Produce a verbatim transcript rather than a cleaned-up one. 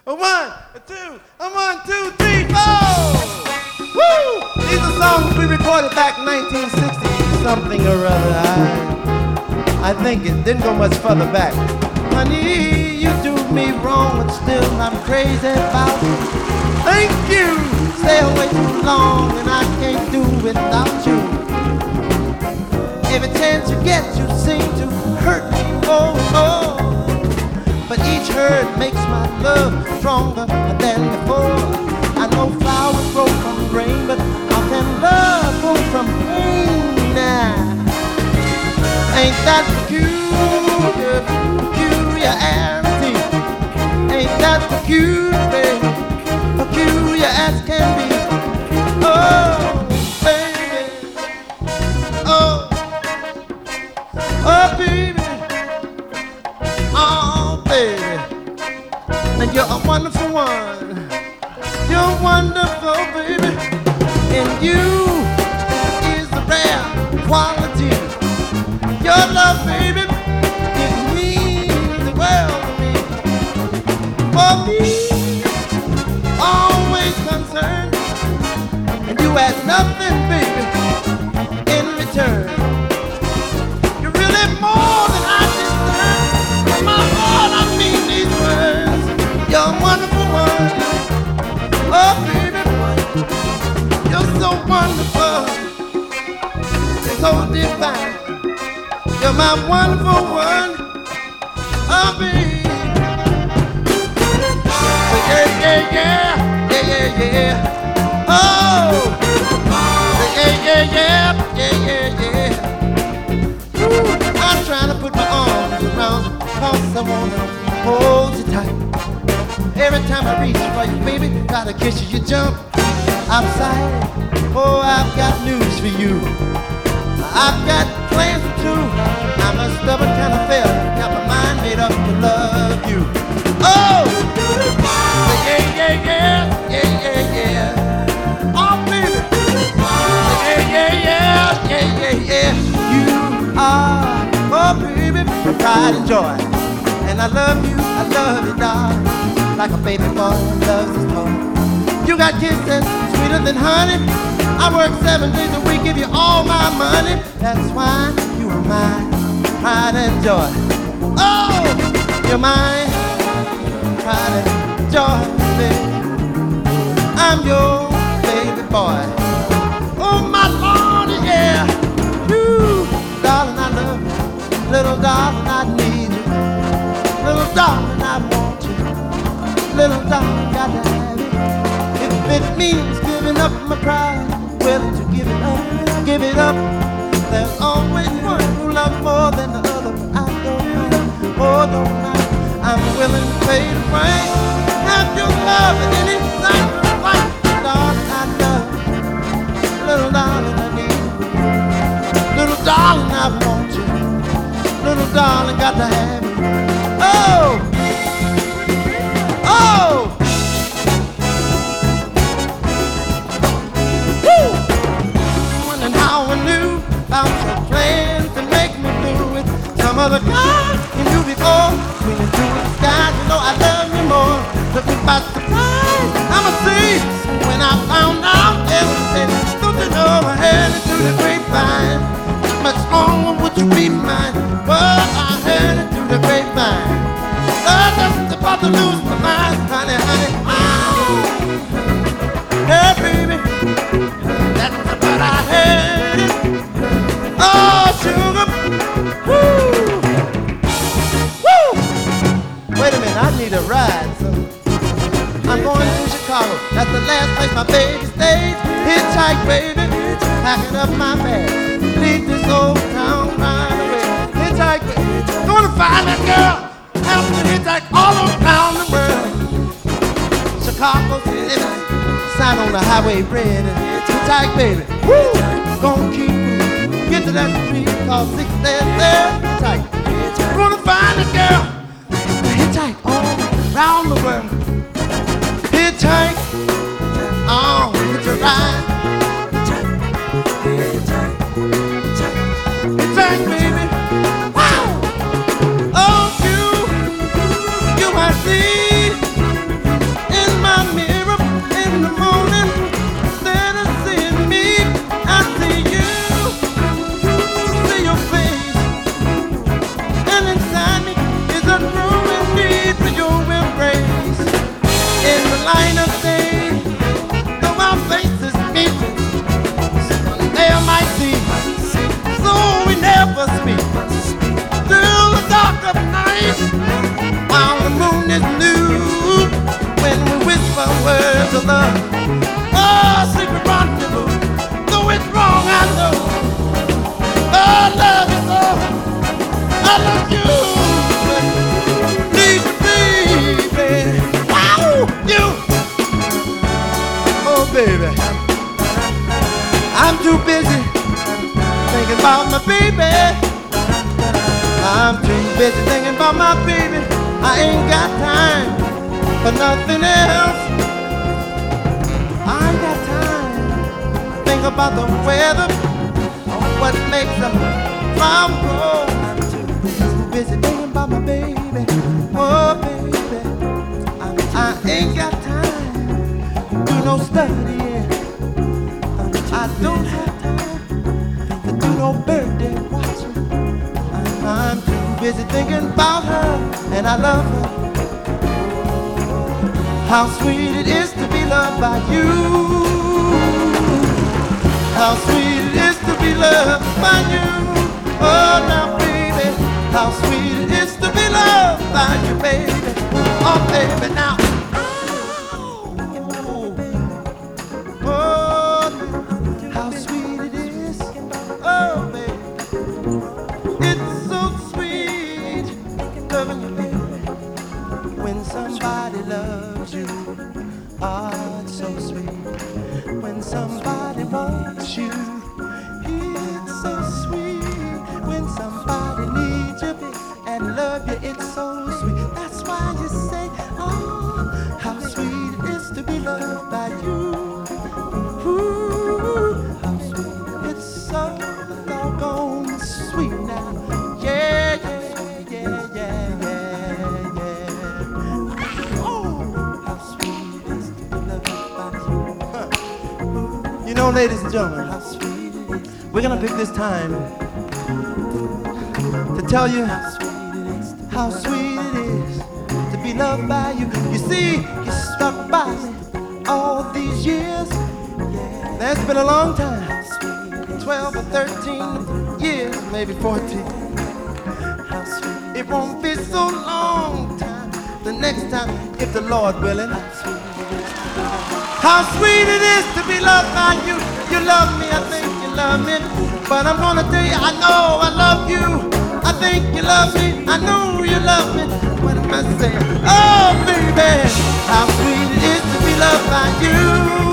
A one, a two, a one, two, three, four. Woo! These are songs we recorded back in nineteen sixty something or other. I, I think it didn't go much further back. Honey, you do me wrong, but still I'm crazy about it. Thank you. Stay away too long, and I can't do without you. Every chance you get, you seem to hurt me more and more. But each hurt makes my love stronger than before. I know flowers grow from rain, but how can love grow from pain now? Ain't that peculiar, peculiarity? Ain't that peculiar, baby? Peculiar as can be. Oh, baby. Oh, oh, baby. Oh, baby. And you're a wonderful one. You're wonderful, baby. And you is the rare quality. Your love, baby, it means the world to me. For me, always concerned, and you ask nothing, baby, in return. You're really more than I deserve. From my heart, I mean these words. You're a wonderful one. Oh, baby, you're so wonderful, so divine. You're my wonderful one. Oh, baby. Yeah, yeah, yeah, yeah, yeah, yeah. Oh, yeah, yeah, yeah, yeah, yeah, yeah. Ooh, I'm trying to put my arms around you, cause I wanna hold you tight. Every time I reach for you, baby, gotta kiss you, you jump outside. Oh, I've got news for you. I've got plans for two. I'm a stubborn kind of fella, got my mind made up to love you. Oh, yeah, yeah, yeah, yeah, yeah, yeah. Oh, baby, yeah, yeah, yeah, yeah, yeah, yeah. You are, oh, baby, my pride and joy. And I love you, I love you, darling, like a baby boy loves his toy. You got kisses sweeter than honey. I work seven days a week, give you all my money. That's why you are mine, pride and joy. Oh, you're mine, pride and joy, baby. I'm your baby boy. Oh, my Lord, yeah. Woo, darling, I love you. Little darling, I need you. Little darling, I want you. Little darling, got to have it. If it means giving up my pride, willing to give it up, give it up. There's always one who loves more than the other, but I don't mind, oh, don't mind. I'm willing to pay the price, have your love at any sacrifice. Darling, I love you. Little darling, I need you. Little darling, I want you. Little darling, got to have you. Oh! Oh! About your plans to make me do it. Some other guy you knew before. When you do the sky, you know I love you more. Took me by surprise, I'ma see. When I found out everything, don't you know I heard it through the grapevine. How much longer would you be mine? Well, I heard it through the grapevine. I'm just about to lose my mind, honey, honey. Oh, hey, baby, that's what I heard it. Oh, sugar, woo, woo. Wait a minute, I need a ride, so I'm going to Chicago. That's the last place my baby stays. Hitchhike, baby, packing up my bag. Leave this old town right away. Hitchhike, baby, gonna find that girl. Have to hitchhike all around the world. Chicago, living, sign on the highway red. Hitchhike, baby, woo, gonna keep. Get to that street called six stairs there. Hitchhike. We're gonna find a girl. Hitchhike all around the world. Hitchhike. Oh, it's a ride. Hitchhike, baby. Wow. Oh, you, you might see. of love. Oh, secret rendezvous. Though it's wrong, I know. Oh, I love you so. I love you. Need you, baby. Wow, you. Oh, baby. I'm too busy thinking about my baby. I'm too busy thinking about my baby. I ain't got time for nothing else. I ain't got time to think about the weather or what makes the flower grow. I'm too busy thinking about my baby. Oh, baby. I ain't got time to do no studying. I don't have time to do no birthday watching. I'm too busy thinking about her, and I love her. How sweet it is to be loved by you. How sweet it is to be loved by you. Oh, now, baby, how sweet it is to be loved by you, baby. Oh, baby, now. When somebody loves you, oh, it's so sweet. When somebody wants you, it's so sweet. When somebody needs you and love you, it's so sweet. That's why you say, oh, how sweet it is to be loved by you. Ooh, how sweet. It's so doggone sweet now. Yeah, yeah, yeah, yeah, yeah. You know, ladies and gentlemen, we're gonna pick this time to tell you how sweet it is to be loved by you. You see, you stuck by me all these years. That's been a long time, twelve or thirteen years, maybe fourteen. It won't be so long time, the next time, if the Lord willing. How sweet it is to be loved by you. You love me, I think you love me. But I'm gonna tell you, I know I love you. I think you love me, I know you love me. What am I saying? Oh, baby, how sweet it is to be loved by you.